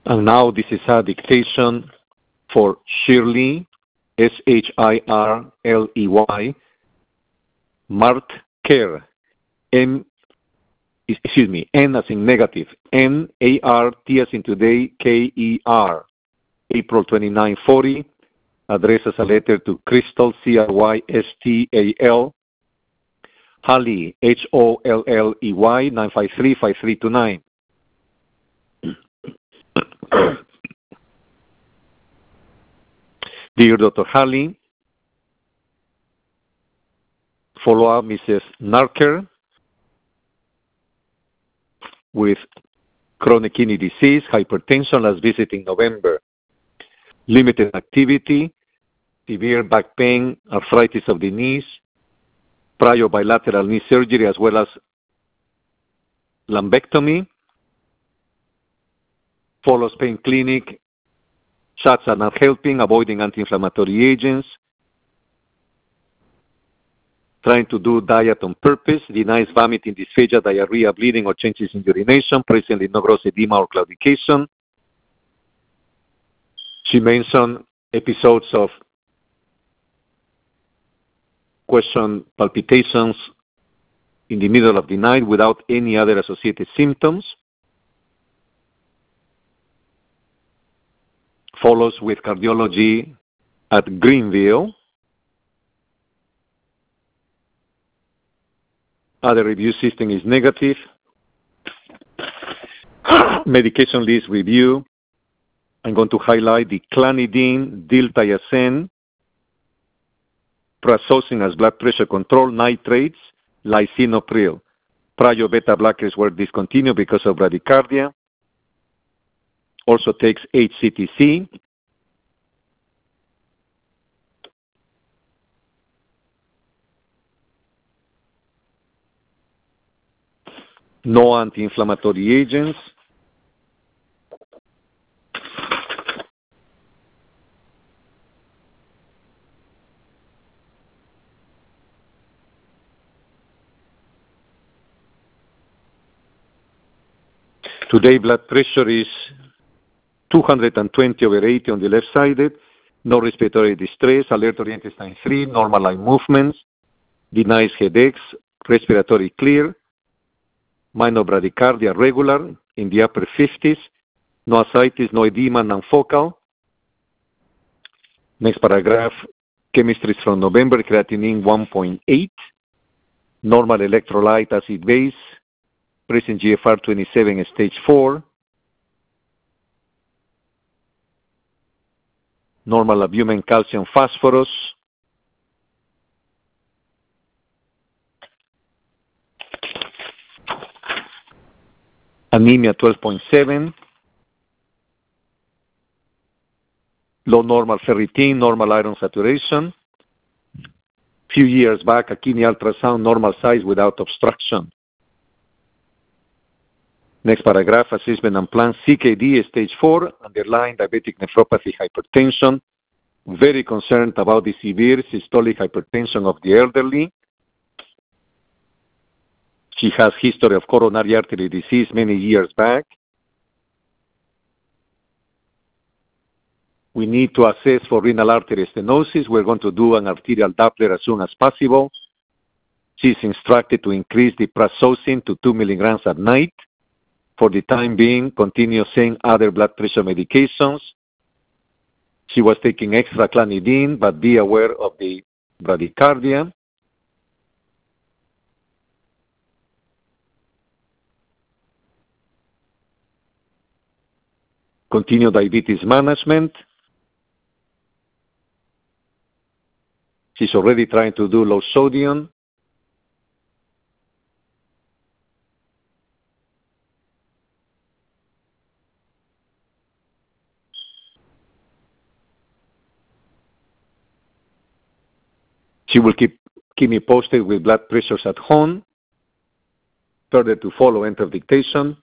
And now this is a dictation for Shirley, Shirley, Martker, N as in negative, N-A-R-T as in today, K-E-R, April 2940, addresses a letter to Crystal, C-R-Y-S-T-A-L, Holley, Holley, 953-5329. Dear Dr. Holley, follow up Mrs. Narker with chronic kidney disease, hypertension, last visit in November, limited activity, severe back pain, arthritis of the knees, prior bilateral knee surgery as well as lumpectomy, follows pain clinic, shots are not helping, avoiding anti-inflammatory agents, trying to do diet on purpose, denies vomiting, dysphagia, diarrhea, bleeding, or changes in urination, presently no gross edema or claudication. She mentioned episodes of question palpitations in the middle of the night without any other associated symptoms. Follows with cardiology at Greenville. Other review system is negative. Medication list review. I'm going to highlight the clonidine, diltiazem, prazosin as blood pressure control, nitrates, lisinopril. Prior beta blockers were discontinued because of bradycardia. Also takes HCTC. No anti-inflammatory agents. Today blood pressure is 220/80 on the left sided, no respiratory distress, alert-oriented sign 3, normal eye movements, denies headaches, respiratory clear, minor bradycardia regular in the upper 50s, no ascites, no edema, non-focal. Next paragraph, chemistry is from November, creatinine 1.8, normal electrolyte acid base, present GFR 27 stage 4, normal albumin, calcium, phosphorus, anemia 12.7, low normal ferritin, normal iron saturation. Few years back, a kidney ultrasound, normal size without obstruction. Next paragraph, assessment and plan, CKD stage 4, underlying diabetic nephropathy, hypertension. Very concerned about the severe systolic hypertension of the elderly. She has history of coronary artery disease many years back. We need to assess for renal artery stenosis. We're going to do an arterial Doppler as soon as possible. She's instructed to increase the prazosin to 2 milligrams at night. For the time being, continue saying other blood pressure medications. She was taking extra clonidine, but be aware of the bradycardia. Continue diabetes management. She's already trying to do low sodium. She will keep me posted with blood pressures at home. Further to follow, end of dictation.